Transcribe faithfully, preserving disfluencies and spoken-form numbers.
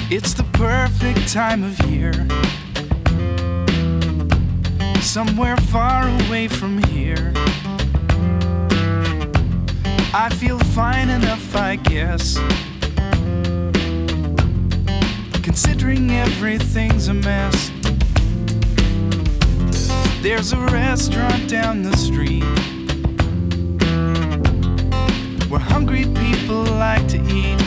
It's the perfect time of year, somewhere far away from here. I feel fine enough, I guess, considering everything's a mess. There's a restaurant down the street where hungry people like to eat.